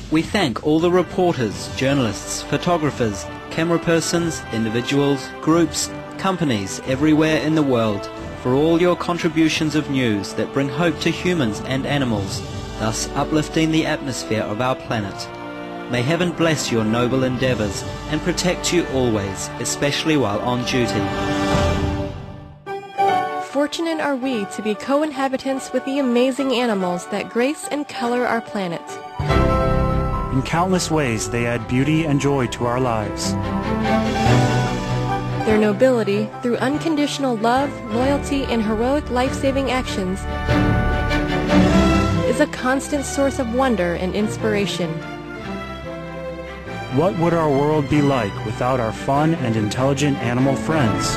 We thank all the reporters, journalists, photographers, camera persons, individuals, groups, companies everywhere in the world for all your contributions of news that bring hope to humans and animals, thus uplifting the atmosphere of our planet. May heaven bless your noble endeavours and protect you always, especially while on duty. Fortunate are we to be co-inhabitants with the amazing animals that grace and color our planet. In countless ways, they add beauty and joy to our lives. Their nobility, through unconditional love, loyalty, and heroic life-saving actions, is a constant source of wonder and inspiration. What would our world be like without our fun and intelligent animal friends?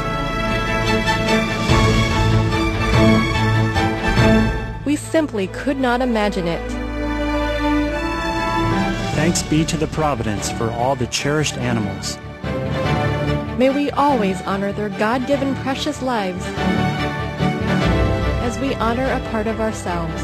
We simply could not imagine it. Thanks be to the Providence for all the cherished animals. May we always honor their God-given precious lives as we honor a part of ourselves.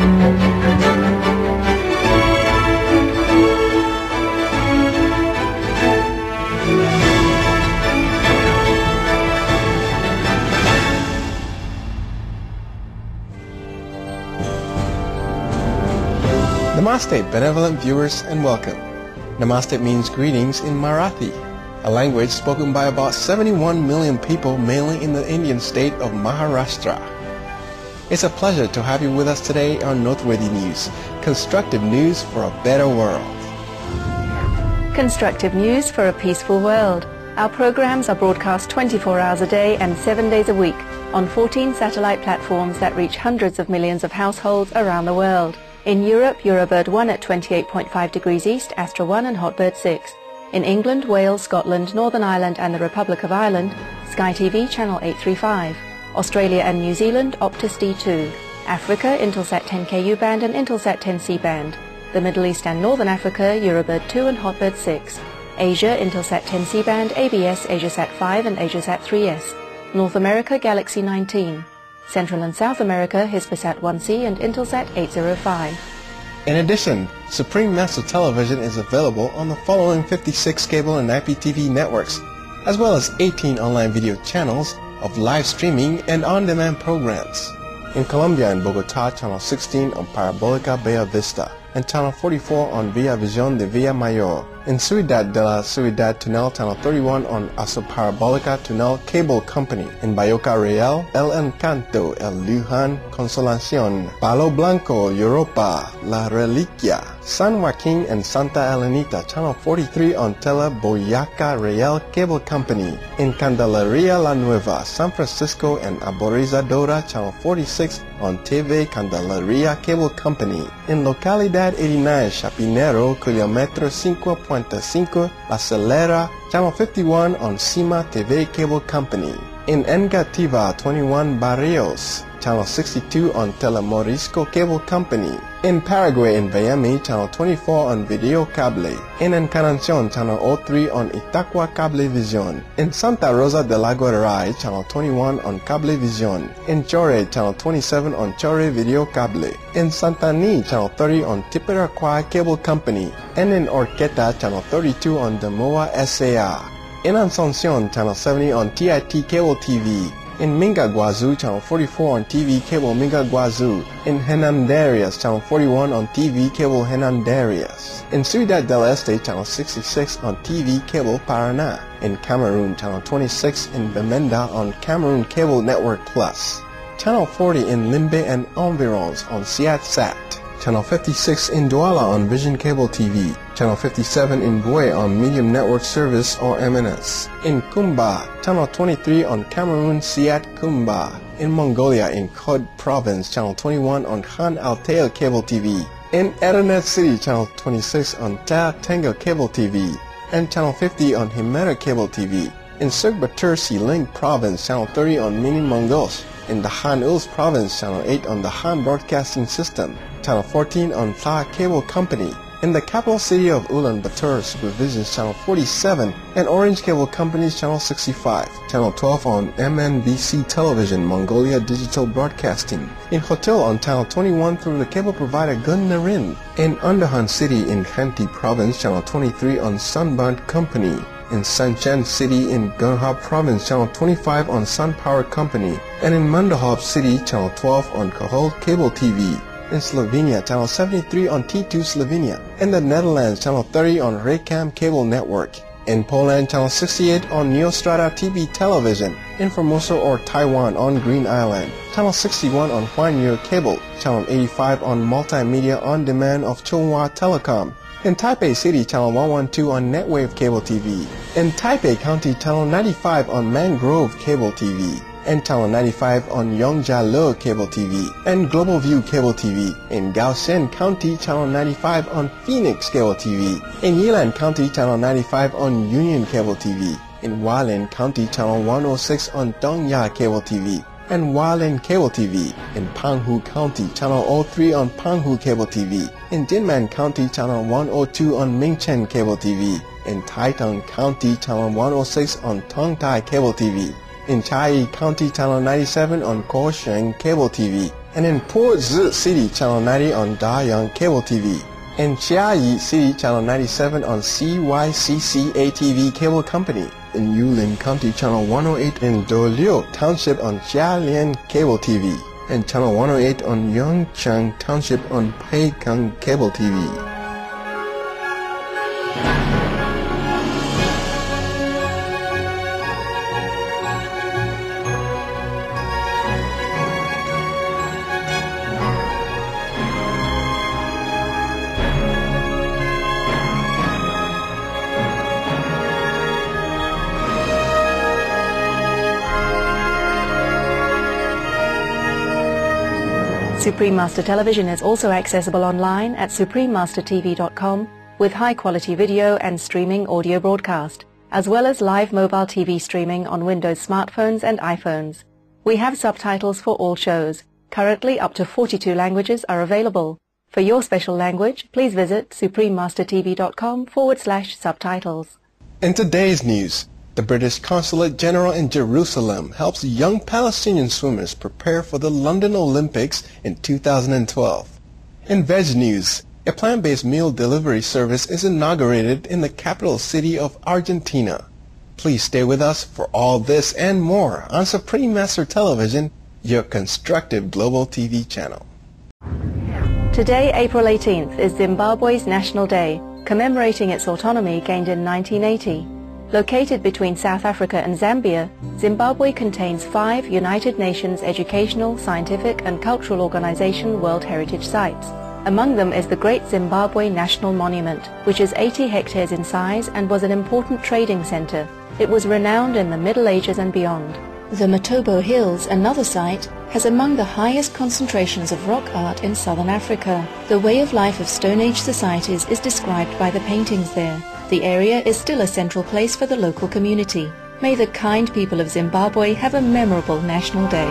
Namaste, benevolent viewers, and welcome. Namaste means greetings in Marathi, a language spoken by about 71 million people, mainly in the Indian state of Maharashtra. It's a pleasure to have you with us today on Noteworthy News, constructive news for a better world. Constructive news for a peaceful world. Our programs are broadcast 24 hours a day and 7 days a week on 14 satellite platforms that reach hundreds of millions of households around the world. In Europe, Eurobird 1 at 28.5 degrees east, Astra 1 and Hotbird 6. In England, Wales, Scotland, Northern Ireland and the Republic of Ireland, Sky TV channel 835. Australia and New Zealand, Optus D2. Africa, Intelsat 10Ku band and Intelsat 10C band. The Middle East and Northern Africa, Eurobird 2 and Hotbird 6. Asia, Intelsat 10C band, ABS, Asiasat 5 and Asiasat 3S. North America, Galaxy 19. Central and South America, Hispasat 1C and Intelsat 805. In addition, Supreme Master Television is available on the following 56 cable and IPTV networks, as well as 18 online video channels of live streaming and on-demand programs. In Colombia and Bogotá, channel 16 on Parabolica Bella Vista, and channel 44 on Via Visión de Villa Mayor. In Ciudad de la Ciudad Tunel, channel 31 on Asoparabolica Tunel Cable Company. In Bayoca Real, El Encanto, El Luján, Consolación, Palo Blanco, Europa, La Reliquia, San Joaquin and Santa Elenita, channel 43 on Tele Boyaca Real Cable Company. In Candelaria La Nueva, San Francisco and Aborizadora, channel 46 on TV Candelaria Cable Company. In Localidad 89, Chapinero, kilómetro 5.5, La Celera, channel 51 on Cima TV Cable Company. In Engativa 21 Barrios, channel 62 on Telemorisco Cable Company. In Paraguay in Miami, channel 24 on Video Cable. In Encarnacion, channel 03 on Itaqua Cablevisión. In Santa Rosa de la Guaray, channel 21 on Cablevisión. In Chore, channel 27 on Chore Video Cable. In Santani, channel 30 on Tipiraquai Cable Company. And in Orqueta, channel 32 on Demoa SAR. In Asunción, channel 70 on TIT Cable TV. In Minga Guazú, channel 44 on TV Cable Minga Guazú. In Hernandarias, channel 41 on TV Cable Hernandarias. In Ciudad del Este, channel 66 on TV Cable Paraná. In Cameroon, channel 26 in Bamenda on Cameroon Cable Network Plus. Channel 40 in Limbe and environs on SeatSat. Channel 56 in Douala on Vision Cable TV. Channel 57 in Bue on Medium Network Service or MNS. In Kumba, Channel 23 on Cameroon Siat Kumba. In Mongolia, in Khod Province, Channel 21 on Khan Altair Cable TV. In Eranet City, Channel 26 on Ta Tenga Cable TV. And Channel 50 on Himera Cable TV. In Sugbatursi Link Province, Channel 30 on Mini Mongols. In the Han Uls Province, Channel 8 on the Han Broadcasting System. Channel 14 on Tha Cable Company. In the capital city of Ulaanbaatar, Supervision's Channel 47 and Orange Cable Company's Channel 65. Channel 12 on MNBC Television, Mongolia Digital Broadcasting. In Hotel on Channel 21 through the cable provider Gun Narin. In Underhan City in Khanty Province, Channel 23 on Sunband Company. In Sanchen City in Gyeonghwa Province, Channel 25 on Sun Power Company. And in Mandahov City, Channel 12 on Kahol Cable TV. In Slovenia, Channel 73 on T2 Slovenia. In the Netherlands, Channel 30 on Raycam Cable Network. In Poland, Channel 68 on Neostrata TV Television. In Formosa or Taiwan on Green Island. Channel 61 on Huanyue Cable. Channel 85 on Multimedia On Demand of Chunghwa Telecom. In Taipei City, Channel 112 on Netwave Cable TV. In Taipei County, Channel 95 on Mangrove Cable TV. And Channel 95 on Yongjialu Cable TV and Global View Cable TV. In Gaoshen County, Channel 95 on Phoenix Cable TV. In Yilan County, Channel 95 on Union Cable TV. In Hualien County, Channel 106 on Dongya Cable TV and Hualien Cable TV. In Panghu County, Channel 03 on Panghu Cable TV. In Jinmen County, Channel 102 on Mingchen Cable TV. In Taitung County, Channel 106 on Tongtai Cable TV. In Chiayi County, Channel 97 on Kaohsiung Cable TV. And in Pu'er City, Channel 90 on Dayang Cable TV. In Chiayi City, Channel 97 on CYCCA TV Cable Company. In Yulin County, Channel 108 in Doliu Township on Jialian Cable TV. And Channel 108 on Yongchang Township on Peikang Cable TV. Supreme Master Television is also accessible online at suprememastertv.com with high-quality video and streaming audio broadcast, as well as live mobile TV streaming on Windows smartphones and iPhones. We have subtitles for all shows. Currently, up to 42 languages are available. For your special language, please visit suprememastertv.com/subtitles. In today's news, the British Consulate General in Jerusalem helps young Palestinian swimmers prepare for the London Olympics in 2012. In Veg News, a plant-based meal delivery service is inaugurated in the capital city of Argentina. Please stay with us for all this and more on Supreme Master Television, your constructive global TV channel. Today, April 18th, is Zimbabwe's National Day, commemorating its autonomy gained in 1980. Located between South Africa and Zambia, Zimbabwe contains 5 United Nations educational, scientific and cultural organization World Heritage Sites. Among them is the Great Zimbabwe National Monument, which is 80 hectares in size and was an important trading center. It was renowned in the Middle Ages and beyond. The Matobo Hills, another site, has among the highest concentrations of rock art in southern Africa. The way of life of Stone Age societies is described by the paintings there. The area is still a central place for the local community. May the kind people of Zimbabwe have a memorable National Day.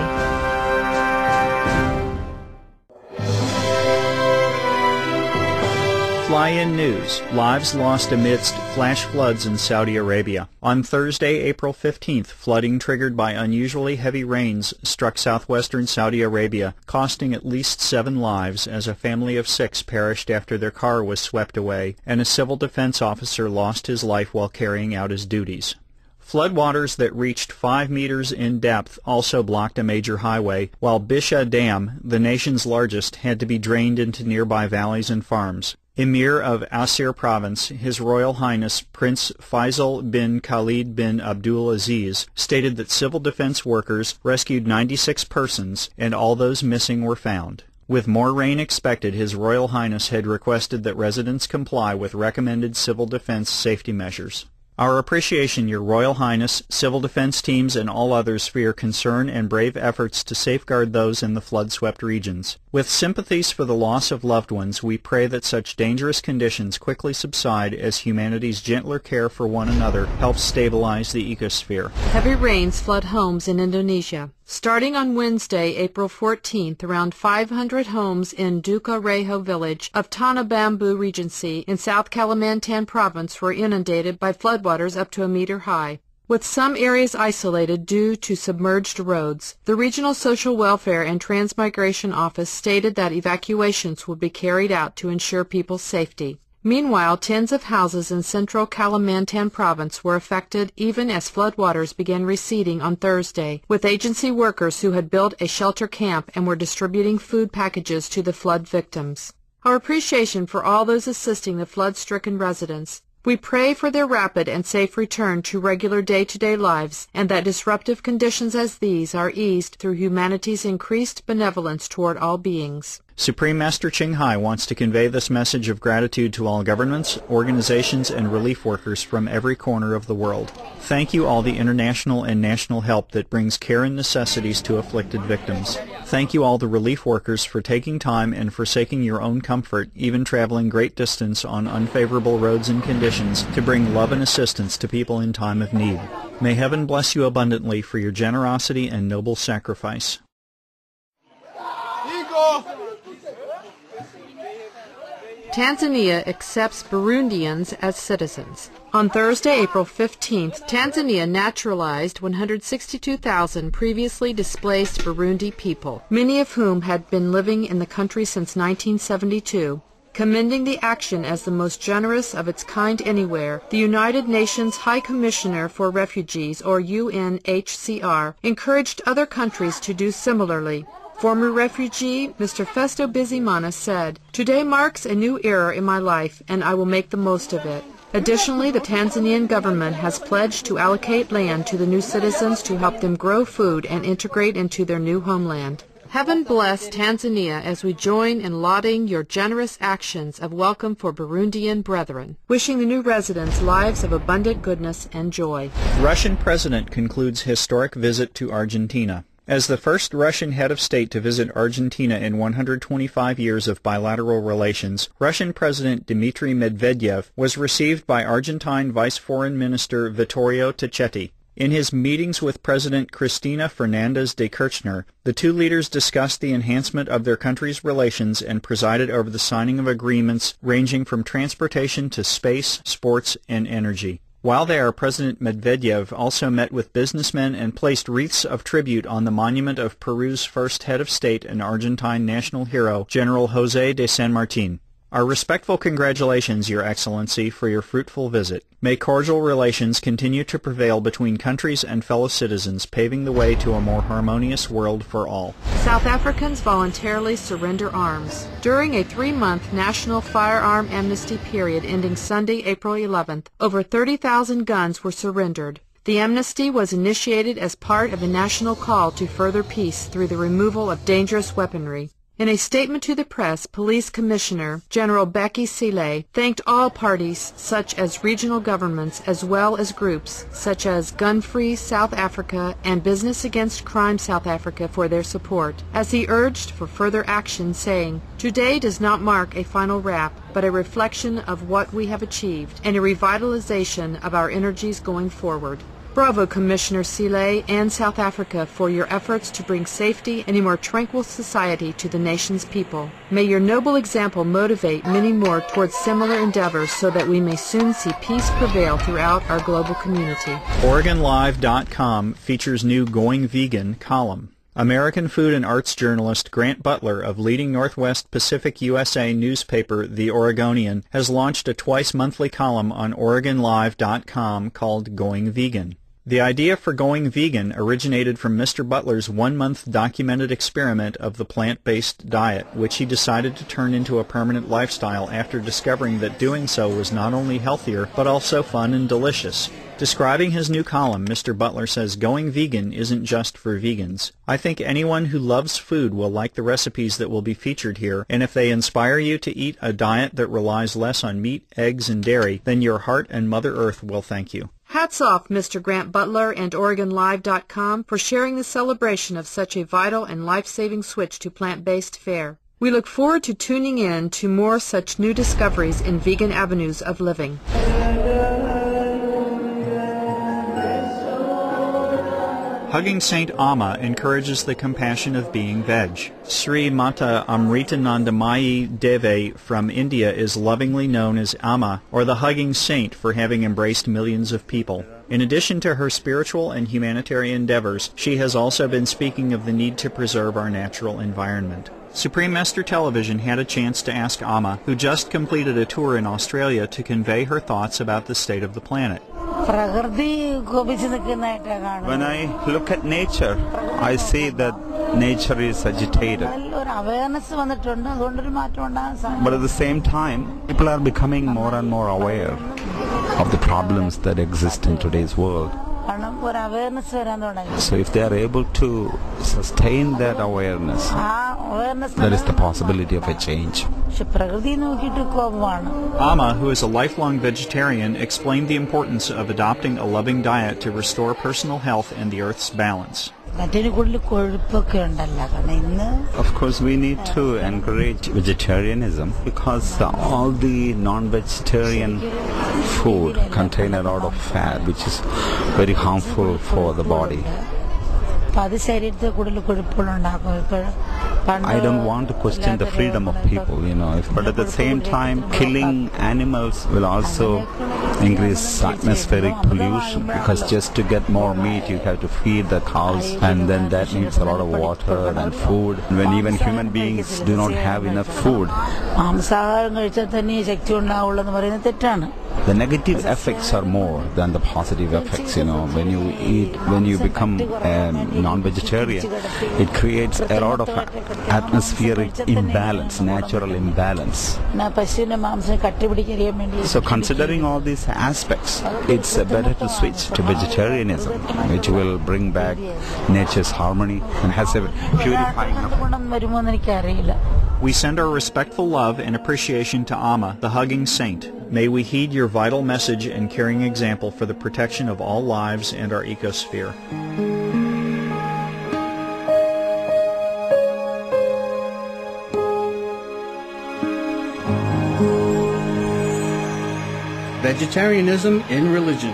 Fly-in news. Lives lost amidst flash floods in Saudi Arabia. On Thursday, April 15th, flooding triggered by unusually heavy rains struck southwestern Saudi Arabia, costing at least 7 lives as a family of 6 perished after their car was swept away, and a civil defense officer lost his life while carrying out his duties. Floodwaters that reached 5 meters in depth also blocked a major highway, while Bisha Dam, the nation's largest, had to be drained into nearby valleys and farms. Emir of Asir Province, His Royal Highness Prince Faisal bin Khalid bin Abdul Aziz, stated that civil defense workers rescued 96 persons and all those missing were found. With more rain expected, His Royal Highness had requested that residents comply with recommended civil defense safety measures. Our appreciation, Your Royal Highness, civil defense teams, and all others for your concern and brave efforts to safeguard those in the flood-swept regions. With sympathies for the loss of loved ones, we pray that such dangerous conditions quickly subside as humanity's gentler care for one another helps stabilize the ecosphere. Heavy rains flood homes in Indonesia. Starting on Wednesday, April 14th, around 500 homes in Duka Reho village of Tana Bamboo Regency in South Kalimantan province were inundated by floodwaters up to a meter high, with some areas isolated due to submerged roads. The Regional Social Welfare and Transmigration Office stated that evacuations would be carried out to ensure people's safety. Meanwhile, tens of houses in central Kalimantan province were affected even as floodwaters began receding on Thursday, with agency workers who had built a shelter camp and were distributing food packages to the flood victims. Our appreciation for all those assisting the flood-stricken residents. We pray for their rapid and safe return to regular day-to-day lives, and that disruptive conditions as these are eased through humanity's increased benevolence toward all beings. Supreme Master Ching Hai wants to convey this message of gratitude to all governments, organizations, and relief workers from every corner of the world. Thank you all the international and national help that brings care and necessities to afflicted victims. Thank you all the relief workers for taking time and forsaking your own comfort, even traveling great distance on unfavorable roads and conditions, to bring love and assistance to people in time of need. May heaven bless you abundantly for your generosity and noble sacrifice. Tanzania accepts Burundians as citizens. On Thursday, April 15th, Tanzania naturalized 162,000 previously displaced Burundi people, many of whom had been living in the country since 1972. Commending the action as the most generous of its kind anywhere, the United Nations High Commissioner for Refugees, or UNHCR, encouraged other countries to do similarly. Former refugee Mr. Festo Bizimana said, "Today marks a new era in my life, and I will make the most of it." Additionally, the Tanzanian government has pledged to allocate land to the new citizens to help them grow food and integrate into their new homeland. Heaven bless Tanzania as we join in lauding your generous actions of welcome for Burundian brethren, wishing the new residents lives of abundant goodness and joy. Russian President concludes historic visit to Argentina. As the first Russian head of state to visit Argentina in 125 years of bilateral relations, Russian President Dmitry Medvedev was received by Argentine Vice Foreign Minister Vittorio Tacchetti. In his meetings with President Cristina Fernández de Kirchner, the two leaders discussed the enhancement of their countries' relations and presided over the signing of agreements ranging from transportation to space, sports, and energy. While there, President Medvedev also met with businessmen and placed wreaths of tribute on the monument of Peru's first head of state and Argentine national hero, General José de San Martín. Our respectful congratulations, Your Excellency, for your fruitful visit. May cordial relations continue to prevail between countries and fellow citizens, paving the way to a more harmonious world for all. South Africans voluntarily surrender arms. During a 3-month national firearm amnesty period ending Sunday, April 11th, over 30,000 guns were surrendered. The amnesty was initiated as part of a national call to further peace through the removal of dangerous weaponry. In a statement to the press, Police Commissioner General Becky Sile thanked all parties, such as regional governments, as well as groups such as Gun Free South Africa and Business Against Crime South Africa for their support, as he urged for further action, saying, "Today does not mark a final wrap, but a reflection of what we have achieved and a revitalization of our energies going forward." Bravo, Commissioner Sile and South Africa, for your efforts to bring safety and a more tranquil society to the nation's people. May your noble example motivate many more towards similar endeavors so that we may soon see peace prevail throughout our global community. OregonLive.com features new Going Vegan column. American food and arts journalist Grant Butler of leading Northwest Pacific USA newspaper The Oregonian has launched a twice-monthly column on OregonLive.com called Going Vegan. The idea for Going Vegan originated from Mr. Butler's 1-month documented experiment of the plant-based diet, which he decided to turn into a permanent lifestyle after discovering that doing so was not only healthier, but also fun and delicious. Describing his new column, Mr. Butler says Going Vegan isn't just for vegans. I think anyone who loves food will like the recipes that will be featured here, and if they inspire you to eat a diet that relies less on meat, eggs, and dairy, then your heart and Mother Earth will thank you. Hats off, Mr. Grant Butler and OregonLive.com for sharing the celebration of such a vital and life-saving switch to plant-based fare. We look forward to tuning in to more such new discoveries in vegan avenues of living. Hugging Saint Amma encourages the compassion of being veg. Sri Mata Amritanandamayi Deve from India is lovingly known as Amma, or the Hugging Saint, for having embraced millions of people. In addition to her spiritual and humanitarian endeavors, she has also been speaking of the need to preserve our natural environment. Supreme Master Television had a chance to ask Amma, who just completed a tour in Australia, to convey her thoughts about the state of the planet. When I look at nature, I see that nature is agitated. But at the same time, people are becoming more and more aware of the problems that exist in today's world. So if they are able to sustain that awareness, there is the possibility of a change. Amma, who is a lifelong vegetarian, explained the importance of adopting a loving diet to restore personal health and the Earth's balance. Of course, we need to encourage vegetarianism because all the non-vegetarian food contain a lot of fat, which is very harmful for the body. I don't want to question the freedom of people, but at the same time, killing animals will also increase atmospheric pollution, because just to get more meat, you have to feed the cows, and then that needs a lot of water and food. When even human beings do not have enough food, the negative effects are more than the positive effects. When you become non-vegetarian, it creates a lot of atmospheric imbalance, natural imbalance. So considering all these aspects, it's better to switch to vegetarianism, which will bring back nature's harmony and has a purifying effect. We send our respectful love and appreciation to Amma, the Hugging Saint. May we heed your vital message and caring example for the protection of all lives and our ecosphere. Vegetarianism in religion.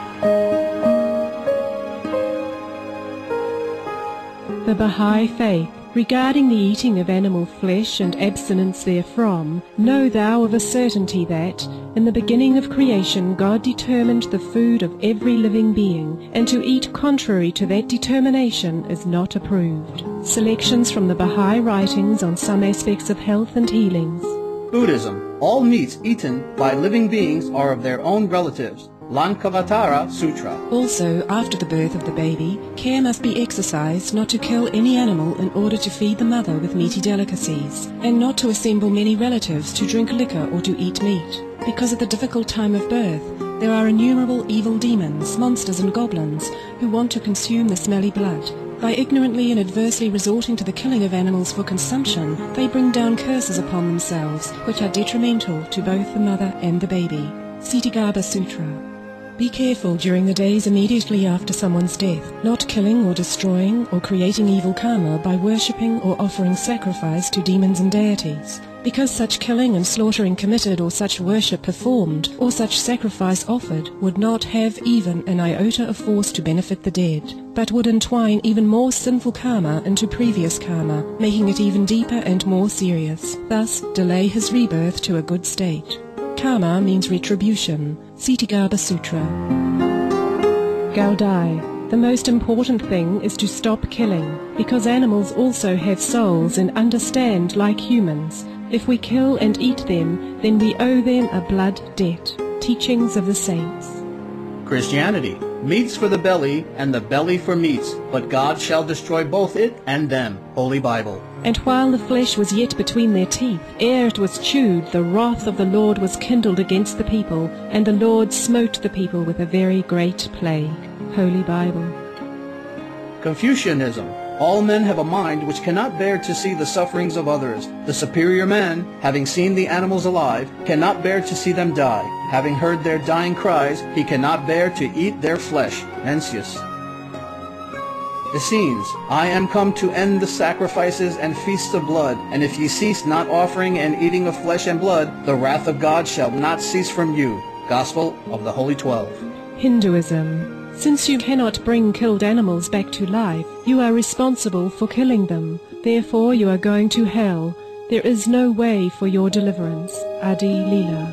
The Baha'i Faith. Regarding the eating of animal flesh and abstinence therefrom, know thou of a certainty that, in the beginning of creation, God determined the food of every living being, and to eat contrary to that determination is not approved. Selections from the Baha'i writings on some aspects of health and healings. Buddhism. All meats eaten by living beings are of their own relatives. Lankavatara Sutra. Also, after the birth of the baby, care must be exercised not to kill any animal in order to feed the mother with meaty delicacies, and not to assemble many relatives to drink liquor or to eat meat. Because at the difficult time of birth, there are innumerable evil demons, monsters and goblins who want to consume the smelly blood. By ignorantly and adversely resorting to the killing of animals for consumption, they bring down curses upon themselves, which are detrimental to both the mother and the baby. Ksitigarbha Sutra. Be careful during the days immediately after someone's death, not killing or destroying or creating evil karma by worshipping or offering sacrifice to demons and deities. Because such killing and slaughtering committed or such worship performed or such sacrifice offered would not have even an iota of force to benefit the dead, but would entwine even more sinful karma into previous karma, making it even deeper and more serious, thus delay his rebirth to a good state. Karma means retribution. Ksitigarbha Sutra. Gaudai. The most important thing is to stop killing, because animals also have souls and understand like humans. If we kill and eat them, then we owe them a blood debt. Teachings of the Saints. Christianity. Meats for the belly, and the belly for meats, but God shall destroy both it and them. Holy Bible. And while the flesh was yet between their teeth, ere it was chewed, the wrath of the Lord was kindled against the people, and the Lord smote the people with a very great plague. Holy Bible. Confucianism. All men have a mind which cannot bear to see the sufferings of others. The superior man, having seen the animals alive, cannot bear to see them die. Having heard their dying cries, he cannot bear to eat their flesh. Mencius. Essenes. I am come to end the sacrifices and feasts of blood, and if ye cease not offering and eating of flesh and blood, the wrath of God shall not cease from you. Gospel of the Holy 12. Hinduism. Since you cannot bring killed animals back to life, you are responsible for killing them. Therefore you are going to hell. There is no way for your deliverance. Adi Lila.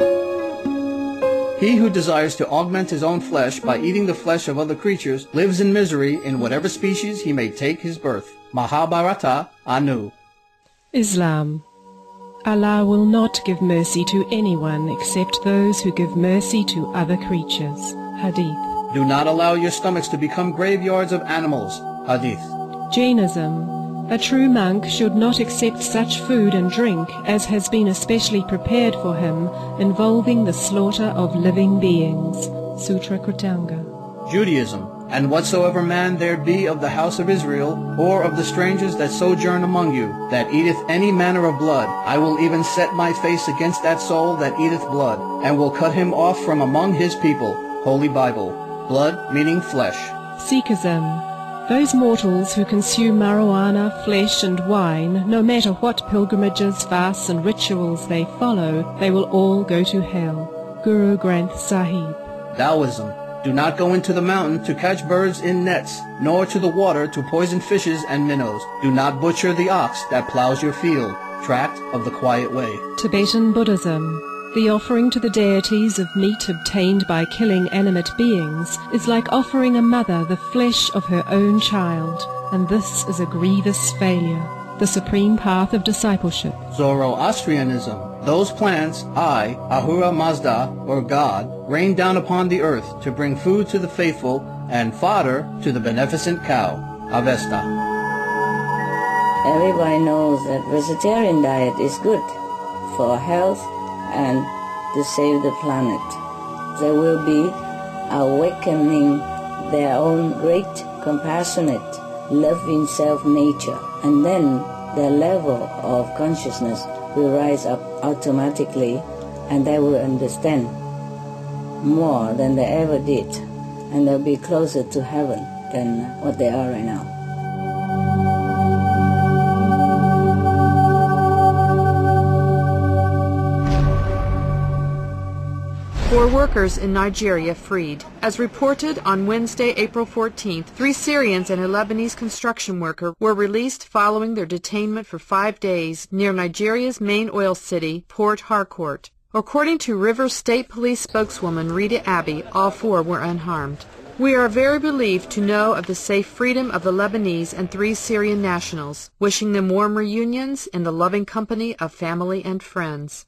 He who desires to augment his own flesh by eating the flesh of other creatures lives in misery in whatever species he may take his birth. Mahabharata, Anu. Islam. Allah will not give mercy to anyone except those who give mercy to other creatures. Hadith. Do not allow your stomachs to become graveyards of animals. Hadith. Jainism. A true monk should not accept such food and drink as has been especially prepared for him, involving the slaughter of living beings. Sutra Kritanga. Judaism. And whatsoever man there be of the house of Israel, or of the strangers that sojourn among you, that eateth any manner of blood, I will even set my face against that soul that eateth blood, and will cut him off from among his people. Holy Bible. Blood meaning flesh. Sikhism. Those mortals who consume marijuana, flesh and wine, no matter what pilgrimages, fasts and rituals they follow, they will all go to hell. Guru Granth Sahib. Taoism. Do not go into the mountain to catch birds in nets, nor to the water to poison fishes and minnows. Do not butcher the ox that plows your field. Tract of the Quiet Way. Tibetan Buddhism. The offering to the deities of meat obtained by killing animate beings is like offering a mother the flesh of her own child, and this is a grievous failure. The supreme path of discipleship. Zoroastrianism. Those plants, I, Ahura Mazda, or God, rain down upon the earth to bring food to the faithful and fodder to the beneficent cow. Avesta. Everybody knows that vegetarian diet is good for health and to save the planet. They will be awakening their own great, compassionate, loving self-nature, and then their level of consciousness will rise up automatically, and they will understand more than they ever did, and they'll be closer to heaven than what they are right now. Four workers in Nigeria freed. As reported on Wednesday, April 14th, 3 Syrians and a Lebanese construction worker were released following their detainment for 5 days near Nigeria's main oil city, Port Harcourt. According to Rivers State Police spokeswoman Rita Abbey, all 4 were unharmed. We are very relieved to know of the safe freedom of the Lebanese and 3 Syrian nationals, wishing them warm reunions in the loving company of family and friends.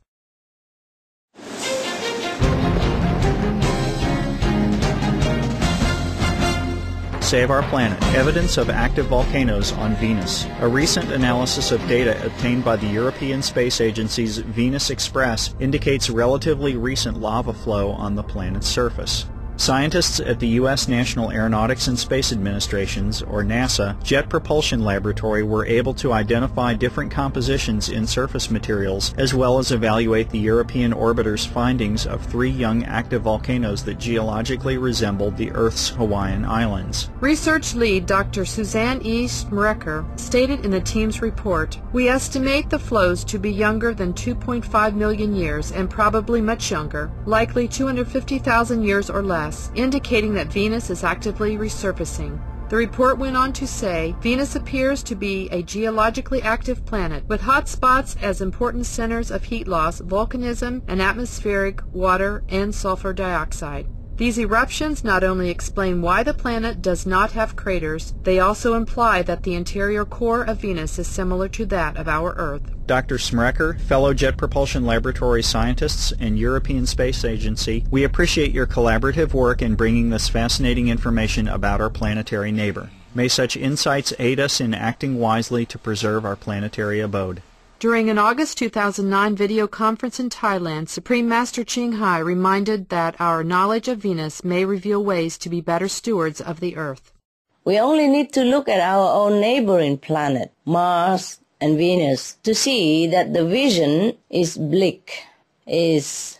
Save Our Planet. Evidence of active volcanoes on Venus. A recent analysis of data obtained by the European Space Agency's Venus Express indicates relatively recent lava flow on the planet's surface. Scientists at the U.S. National Aeronautics and Space Administration's, or NASA, Jet Propulsion Laboratory were able to identify different compositions in surface materials, as well as evaluate the European orbiter's findings of 3 young active volcanoes that geologically resembled the Earth's Hawaiian Islands. Research lead Dr. Suzanne E. Smrecker stated in the team's report, "We estimate the flows to be younger than 2.5 million years and probably much younger, likely 250,000 years or less, indicating that Venus is actively resurfacing." The report went on to say, Venus appears to be a geologically active planet, with hot spots as important centers of heat loss, volcanism, and atmospheric water and sulfur dioxide. These eruptions not only explain why the planet does not have craters, they also imply that the interior core of Venus is similar to that of our Earth. Dr. Smrecker, fellow Jet Propulsion Laboratory scientists and European Space Agency, we appreciate your collaborative work in bringing this fascinating information about our planetary neighbor. May such insights aid us in acting wisely to preserve our planetary abode. During an August 2009 video conference in Thailand, Supreme Master Ching Hai reminded that our knowledge of Venus may reveal ways to be better stewards of the Earth. We only need to look at our own neighboring planet, Mars and Venus, to see that the vision is bleak, is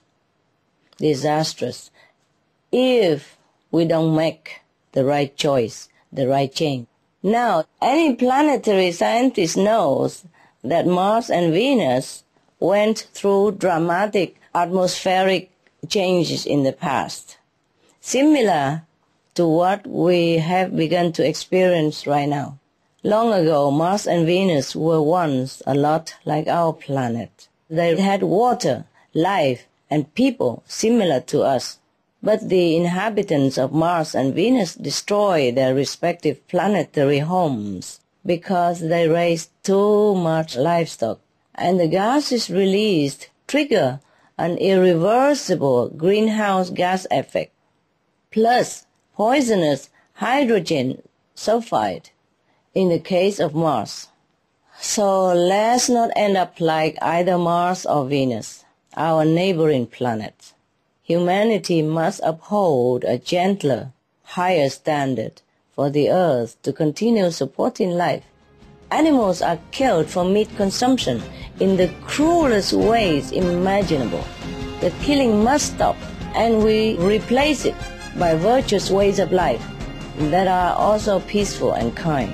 disastrous, if we don't make the right choice, the right change. Now, any planetary scientist knows that Mars and Venus went through dramatic atmospheric changes in the past, similar to what we have begun to experience right now. Long ago, Mars and Venus were once a lot like our planet. They had water, life, and people similar to us. But the inhabitants of Mars and Venus destroy their respective planetary homes because they raise too much livestock, and the gases released trigger an irreversible greenhouse gas effect, plus poisonous hydrogen sulfide in the case of Mars. So let's not end up like either Mars or Venus, our neighboring planets. Humanity must uphold a gentler, higher standard for the Earth to continue supporting life. Animals are killed for meat consumption in the cruelest ways imaginable. The killing must stop, and we replace it by virtuous ways of life that are also peaceful and kind.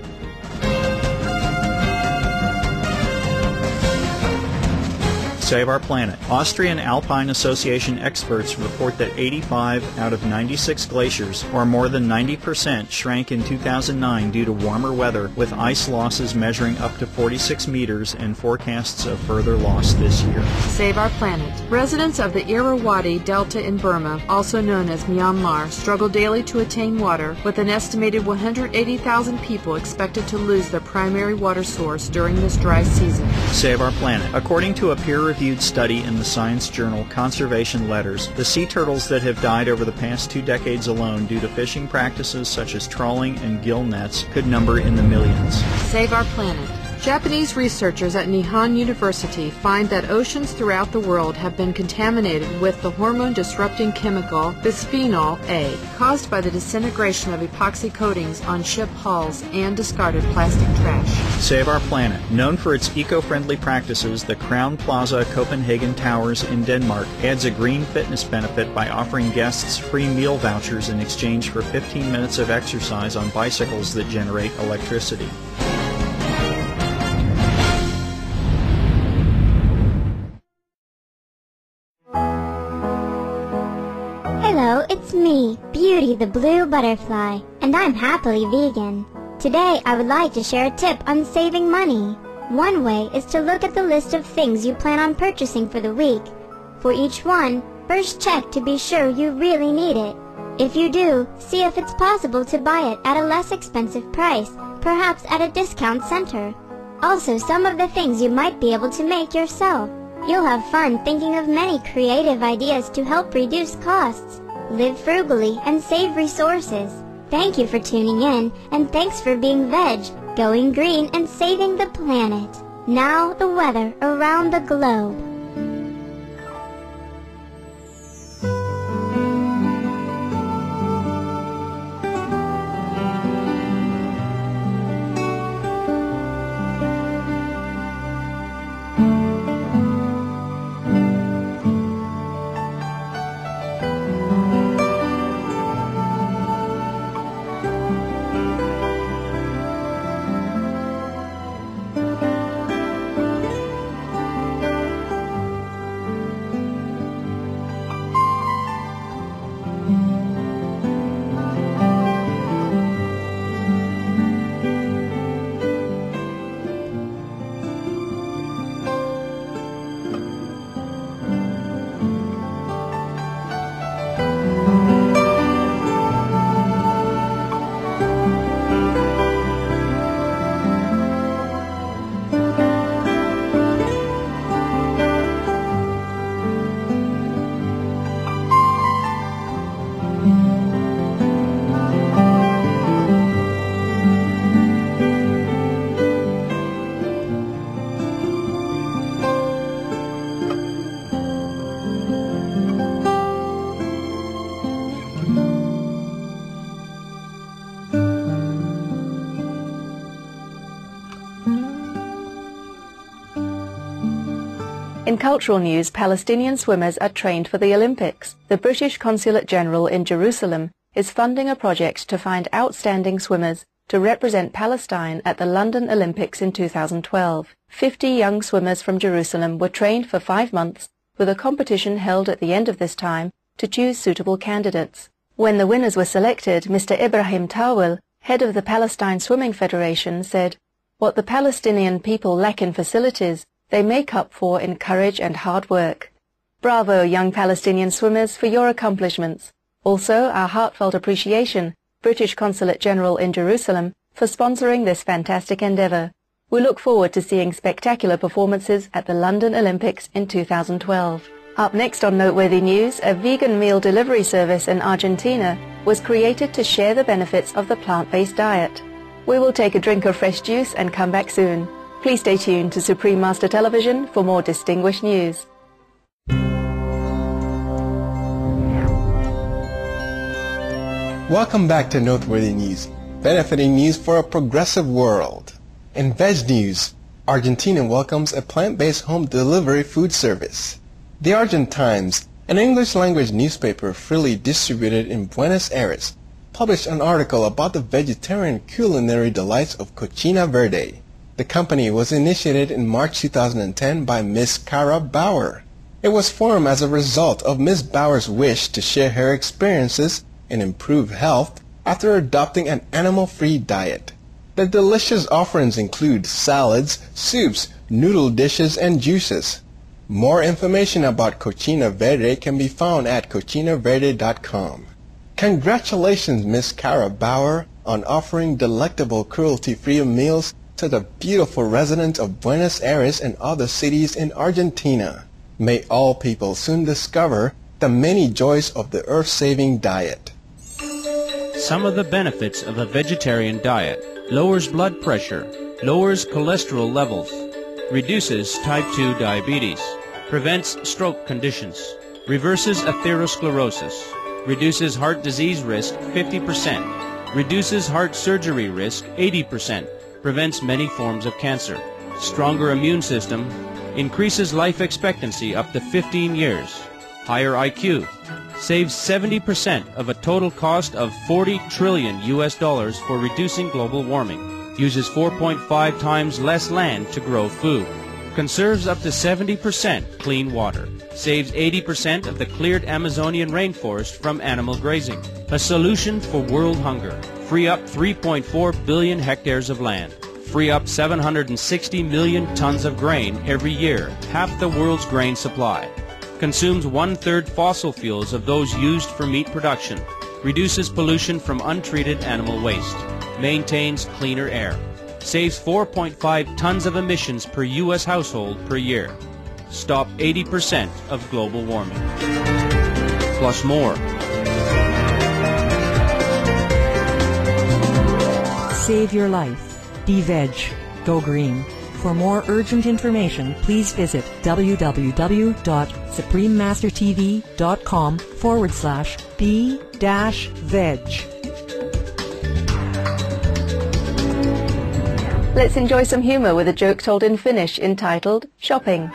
Save our planet. Austrian Alpine Association experts report that 85 out of 96 glaciers, or more than 90%, shrank in 2009 due to warmer weather, with ice losses measuring up to 46 meters and forecasts of further loss this year. Save our planet. Residents of the Irrawaddy Delta in Burma, also known as Myanmar, struggle daily to attain water, with an estimated 180,000 people expected to lose their primary water source during this dry season. Save our planet. According to a peer-reviewed study in the science journal Conservation Letters, the sea turtles that have died over the past 2 decades alone due to fishing practices such as trawling and gill nets could number in the millions. Save our planet. Japanese researchers at Nihon University find that oceans throughout the world have been contaminated with the hormone-disrupting chemical bisphenol A, caused by the disintegration of epoxy coatings on ship hulls and discarded plastic trash. Save our planet. Known for its eco-friendly practices, the Crown Plaza Copenhagen Towers in Denmark adds a green fitness benefit by offering guests free meal vouchers in exchange for 15 minutes of exercise on bicycles that generate electricity. Hello, it's me, Beauty the Blue Butterfly, and I'm happily vegan. Today I would like to share a tip on saving money. One way is to look at the list of things you plan on purchasing for the week. For each one, first check to be sure you really need it. If you do, see if it's possible to buy it at a less expensive price, perhaps at a discount center. Also, some of the things you might be able to make yourself. You'll have fun thinking of many creative ideas to help reduce costs. Live frugally and save resources. Thank you for tuning in, and thanks for being veg, going green and saving the planet. Now the weather around the globe. In cultural news, Palestinian swimmers are trained for the Olympics. The British Consulate General in Jerusalem is funding a project to find outstanding swimmers to represent Palestine at the London Olympics in 2012. 50 young swimmers from Jerusalem were trained for 5 months, with a competition held at the end of this time to choose suitable candidates. When the winners were selected, Mr. Ibrahim Tawil, head of the Palestine Swimming Federation, said, "What the Palestinian people lack in facilities, they make up for in courage and hard work. Bravo, young Palestinian swimmers, for your accomplishments. Also, our heartfelt appreciation, British Consulate General in Jerusalem, for sponsoring this fantastic endeavour. We look forward to seeing spectacular performances at the London Olympics in 2012. Up next on Noteworthy News, a vegan meal delivery service in Argentina was created to share the benefits of the plant-based diet. We will take a drink of fresh juice and come back soon. Please stay tuned to Supreme Master Television for more distinguished news. Welcome back to Noteworthy News, benefiting news for a progressive world. In Veg News, Argentina welcomes a plant-based home delivery food service. The Argentimes, an English-language newspaper freely distributed in Buenos Aires, published an article about the vegetarian culinary delights of Cocina Verde. The company was initiated in March 2010 by Miss Cara Bauer. It was formed as a result of Miss Bauer's wish to share her experiences and improve health after adopting an animal-free diet. The delicious offerings include salads, soups, noodle dishes, and juices. More information about Cocina Verde can be found at cocinaverde.com. Congratulations, Miss Cara Bauer, on offering delectable cruelty-free meals to the beautiful residents of Buenos Aires and other cities in Argentina. May all people soon discover the many joys of the earth-saving diet. Some of the benefits of a vegetarian diet: lowers blood pressure, lowers cholesterol levels, reduces type 2 diabetes, prevents stroke conditions, reverses atherosclerosis, reduces heart disease risk 50%, reduces heart surgery risk 80%, prevents many forms of cancer, stronger immune system, increases life expectancy up to 15 years, higher IQ, saves 70% of a total cost of $40 trillion for reducing global warming, uses 4.5 times less land to grow food, conserves up to 70% clean water, saves 80% of the cleared Amazonian rainforest from animal grazing, a solution for world hunger, free up 3.4 billion hectares of land, free up 760 million tons of grain every year, half the world's grain supply, consumes 1/3 fossil fuels of those used for meat production, reduces pollution from untreated animal waste, maintains cleaner air, saves 4.5 tons of emissions per U.S. household per year, stop 80% of global warming, plus more. Save your life. Be veg. Go green. For more urgent information, please visit www.suprememastertv.com/be-veg. Let's enjoy some humor with a joke told in Finnish entitled Shopping.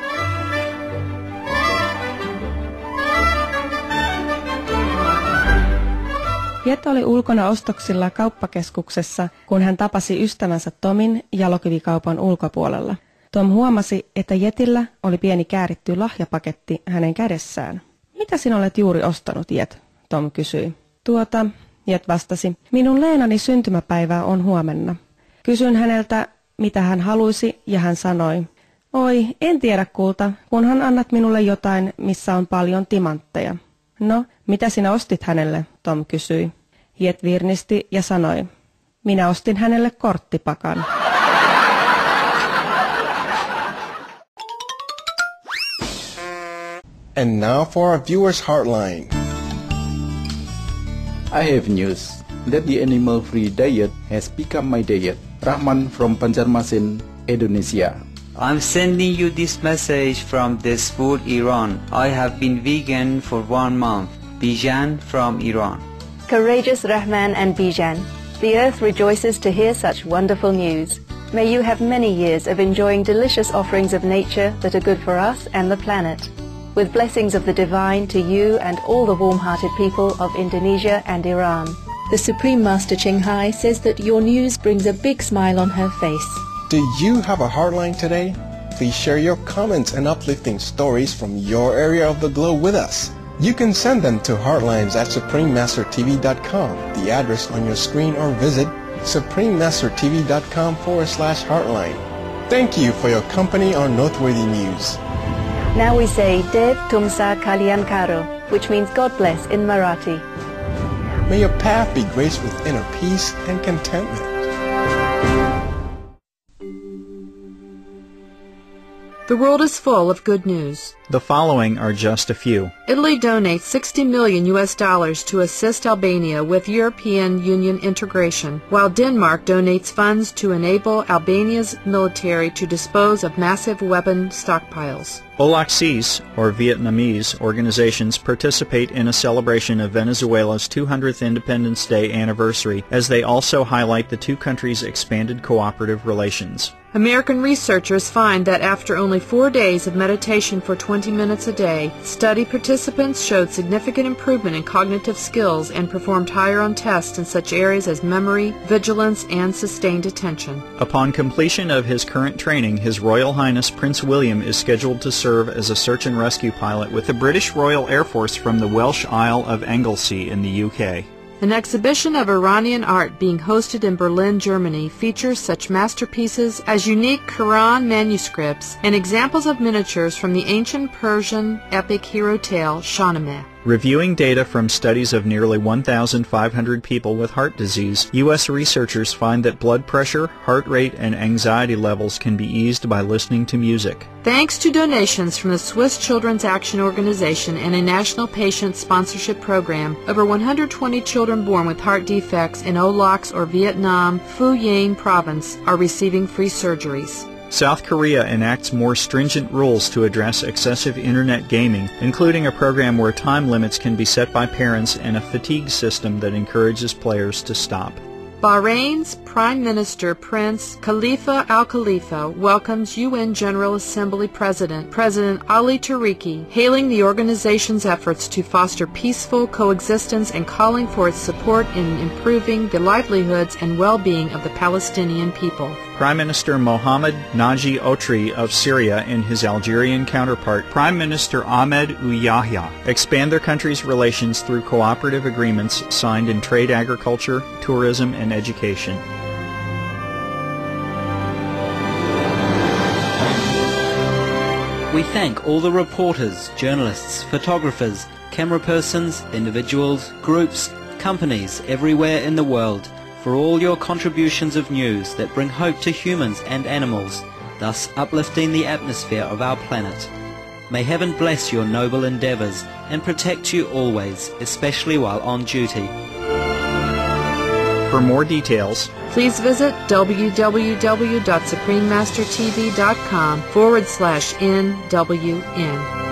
Jet oli ulkona ostoksilla kauppakeskuksessa, kun hän tapasi ystävänsä Tomin jalokivikaupan ulkopuolella. Tom huomasi, että Jetillä oli pieni kääritty lahjapaketti hänen kädessään. Mitä sinä olet juuri ostanut, Jet? Tom kysyi. Jet vastasi, minun Leenani syntymäpäivää on huomenna. Kysyin häneltä, mitä hän haluisi, ja hän sanoi, oi, en tiedä kulta, kunhan annat minulle jotain, missä on paljon timantteja. No, mitä sinä ostit hänelle? Tom kysyi. Jet virnisti ja sanoi, minä ostin hänelle korttipakan. And now for our viewers' heartline. I have news that the animal-free diet has become my diet. Rahman from Banjarmasin, Indonesia. I'm sending you this message from This Food Iran. I have been vegan for 1 month. Bijan from Iran. Courageous Rahman and Bijan, the earth rejoices to hear such wonderful news. May you have many years of enjoying delicious offerings of nature that are good for us and the planet. With blessings of the divine to you and all the warm-hearted people of Indonesia and Iran. The Supreme Master Ching Hai says that your news brings a big smile on her face. Do you have a heartline today? Please share your comments and uplifting stories from your area of the globe with us. You can send them to heartlines@suprememastertv.com, the address on your screen, or visit suprememastertv.com/heartline. Thank you for your company on Noteworthy News. Now we say Dev Tumsa Kalyan Karo, which means God bless in Marathi. May your path be graced with inner peace and contentment. The world is full of good news. The following are just a few. Italy donates $60 million to assist Albania with European Union integration, while Denmark donates funds to enable Albania's military to dispose of massive weapon stockpiles. OLACSIS, or Vietnamese, organizations participate in a celebration of Venezuela's 200th Independence Day anniversary, as they also highlight the two countries' expanded cooperative relations. American researchers find that after only 4 days of meditation for 20 minutes a day, study participants showed significant improvement in cognitive skills and performed higher on tests in such areas as memory, vigilance, and sustained attention. Upon completion of his current training, His Royal Highness Prince William is scheduled to serve as a search and rescue pilot with the British Royal Air Force from the Welsh Isle of Anglesey in the UK. An exhibition of Iranian art being hosted in Berlin, Germany features such masterpieces as unique Quran manuscripts and examples of miniatures from the ancient Persian epic hero tale Shahnameh. Reviewing data from studies of nearly 1,500 people with heart disease, U.S. researchers find that blood pressure, heart rate, and anxiety levels can be eased by listening to music. Thanks to donations from the Swiss Children's Action Organization and a national patient sponsorship program, over 120 children born with heart defects in Olac or Vietnam, Phu Yen province are receiving free surgeries. South Korea enacts more stringent rules to address excessive internet gaming, including a program where time limits can be set by parents and a fatigue system that encourages players to stop. Bahrain's Prime Minister Prince Khalifa Al Khalifa welcomes UN General Assembly President Ali Tariki, hailing the organization's efforts to foster peaceful coexistence and calling for its support in improving the livelihoods and well-being of the Palestinian people. Prime Minister Mohammed Naji Otri of Syria and his Algerian counterpart, Prime Minister Ahmed Ouyahia, expand their countries' relations through cooperative agreements signed in trade, agriculture, tourism, and education. We thank all the reporters, journalists, photographers, camera persons, individuals, groups, companies everywhere in the world for all your contributions of news that bring hope to humans and animals, thus uplifting the atmosphere of our planet. May heaven bless your noble endeavors and protect you always, especially while on duty. For more details, please visit www.suprememastertv.com/NWN.